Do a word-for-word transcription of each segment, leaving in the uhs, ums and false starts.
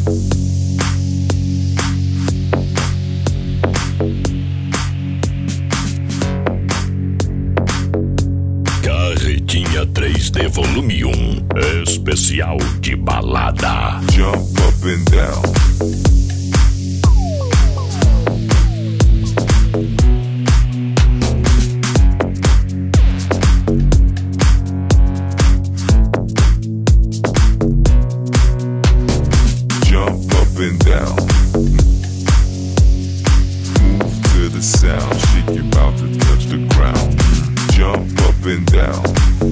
Carretinha três D volume um, especial de balada. Jump up and down. Jump up and down. Move to the sound, shake your mouth to touch the ground. Jump up and down.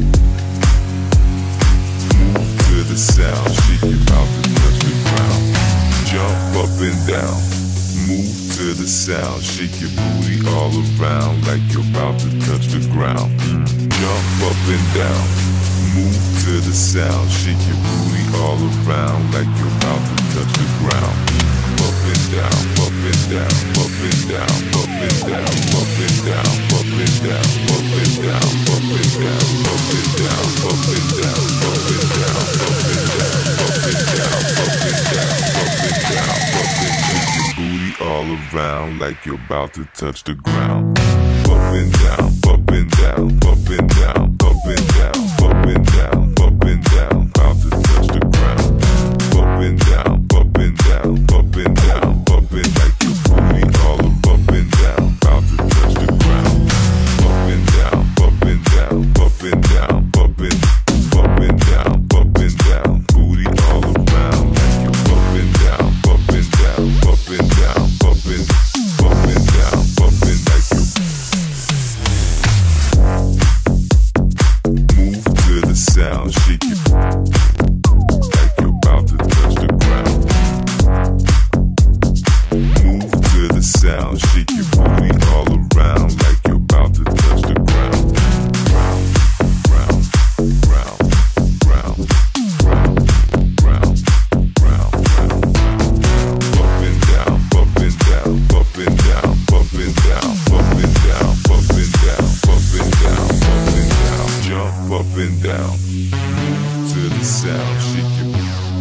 Move to the sound, shake your mouth to touch the ground. Jump up and down. Move to the sound, shake your booty all around like you're about to touch the ground. Jump up and down. Move to the sound, shake your booty all around like you're about to touch the ground. Up and down, up and down, up and down, up and down, up and down, up and down, up and down, up and down, up and down, up and down, up and down, up and down, up and down, up and down, up and down, up and shake your booty all around like you're about to touch the ground. Up and down, up and down, up and down, up and down, up and down, up and down, about to touch the ground. Up and down, up and down, up and down, up and like your booty all up and down, about to touch the ground. Up and down, up and down, up and down, up and up and down, up and down, booty all around like you're up and down, up and down, up and down, up and up and down, up and like you. Move to the sound, shake it like you're about to touch the ground. Move to the sound, shake your booty all around like you're about to touch the ground. Ground, ground, ground, ground, ground, ground, ground, ground. Up and down, up and down, up and down, up and down, up and down, up and down, up and down, up and down. Jump up and down. Move to the sound, shake your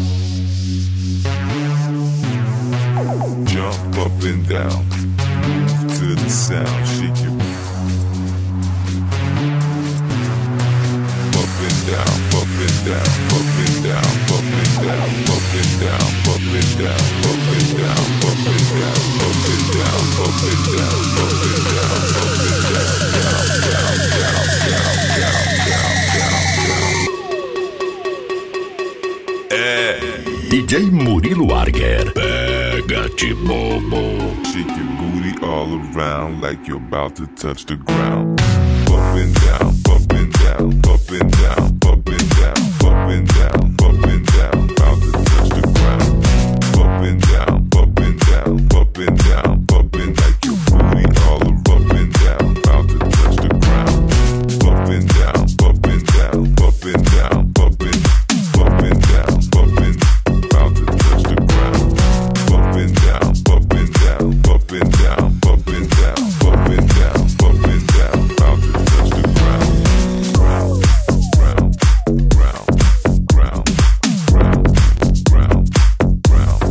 jump up and down. Move to the sound, shake your up and down, up and down, up and down, up and down, up and down, up and down, up and down, up and down, up and down, up and down, up and down, up and down, down, down, down, down, down, down, down, down. É D J Murilo Arger. Pega-te, bobo. Shake your booty all around like you're about to touch the ground. Up and down, up and down, up and down, up and down, up and down, up and down, about to touch the ground. Up and down, up and down, up and down, up and like your booty all up and down, about to touch the ground. Up and down, up and down, up and down, up and up and down, up and about to touch the ground. Up and down, up and down, up and down, up and down, up and down, up and down, about to touch the ground. Ground, ground, ground, ground, ground, ground, ground.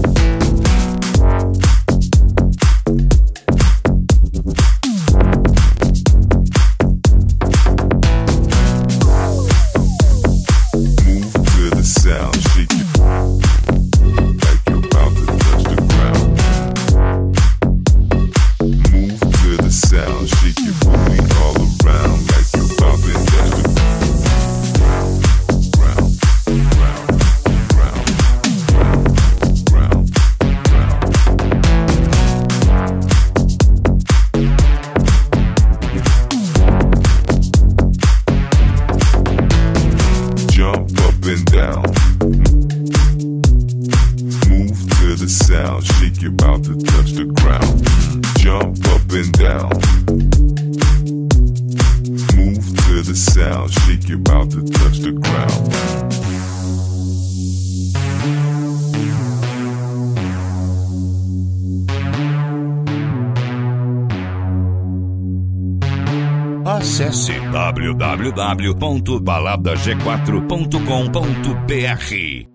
Move to the sound, shake it like you're about to touch the ground. Move to the sound, shake your booty all around like you're about to touch the ground. Ground, ground, ground, ground, ground. Jump up and down. Move to the sound, shake your mouth to touch the ground. Jump up and down. Move to the sound, shake your mouth to touch the ground. Acesse w w w ponto balada g quatro ponto com ponto b r.